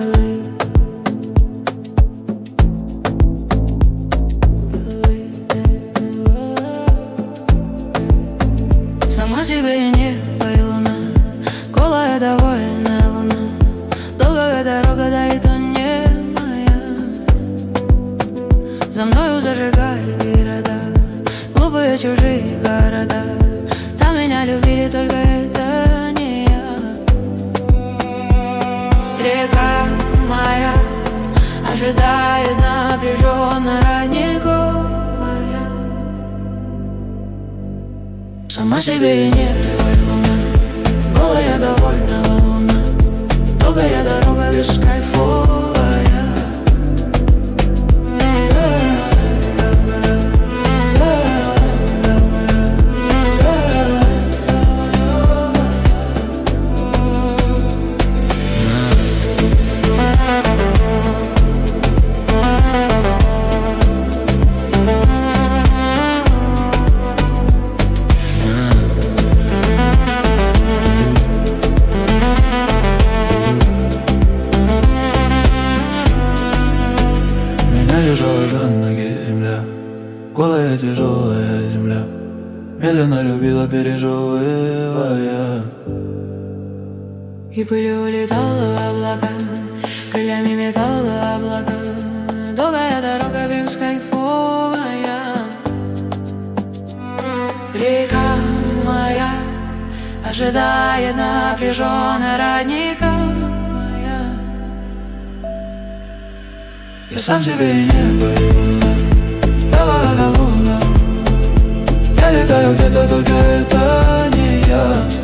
Сама себе и небо, и луна, голая довольная луна. Долгая дорога, да и то не моя. За мною зажигали города, глупые чужие города. Там меня любили, только это не я. Река моя ожидает напряженно родниковая. Сама себе и небо, и луна, голая довольная луна. Долгая дорога бескайфовая. Лежала за ноги земля, голая тяжелая земля, медленно любила, пережевывая. И пылью улетала облака, крыльями метала облака. Долгая дорога бескайфовая. Река моя ожидает напряженно родника. Я сам себе и небо, и луна, давай луна. Я летаю где-то, только это не я.